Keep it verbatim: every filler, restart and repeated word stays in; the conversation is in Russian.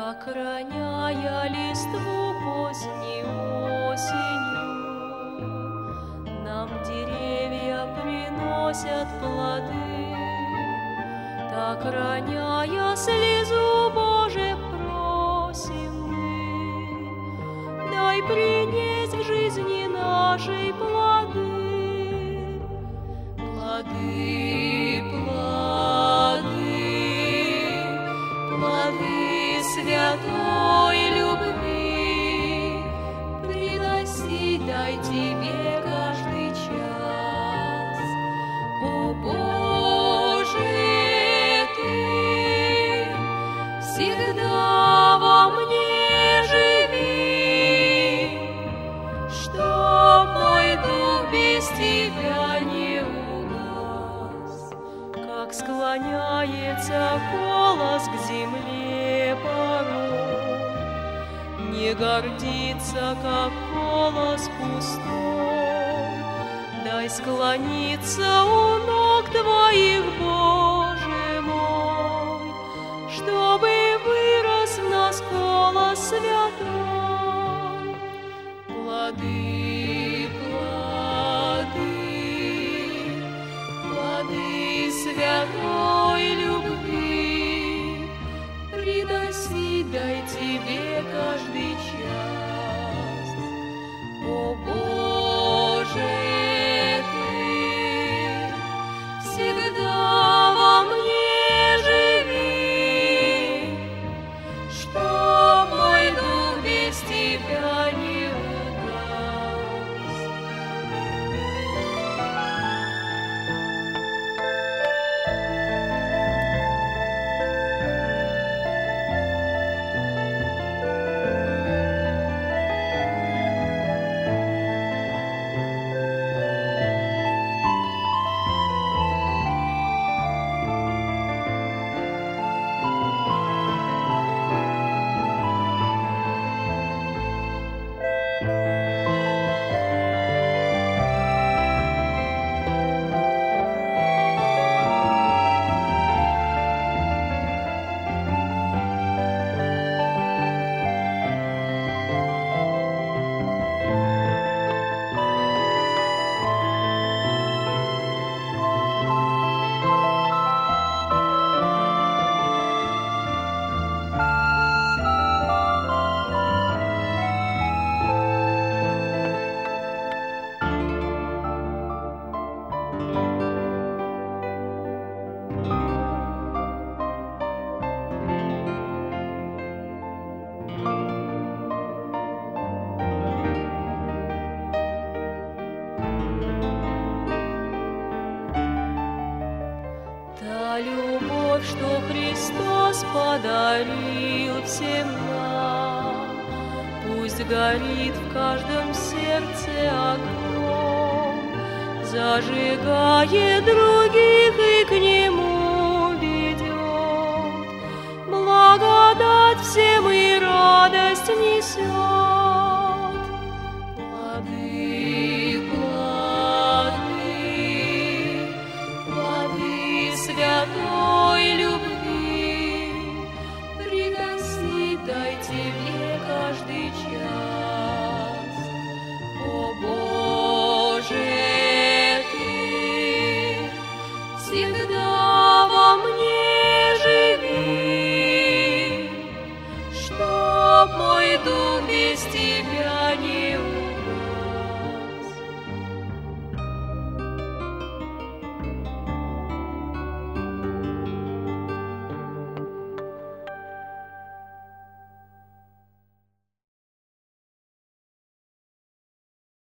Так, роняя листву поздней осенью, нам деревья приносят плоды. Так, роняя слезу, Боже, просим мы, дай принять в жизни нашей плоды. Плоды, плоды, плоды святой любви, приносить дай Тебе каждый час. О Боже, Ты всегда во мне живи, чтоб мой дух без Тебя не угас. Как склоняется голос к земле порой, не гордится, как голос пустой. Дай склониться у ног Твоих, Боже мой, чтобы вырос в нас голос святой. Плоды, плоды, плоды святой любви, приносить дай Тебе каждый час. О Боже, Ты всегда во мне живи, чтоб мой дух без Тебя не угас. Та любовь, что Христос подарил всем нам, пусть горит в каждом сердце огонь, зажигает других и к Нему ведет, благодать всем и радость несет. Плоды, плоды, плоды святой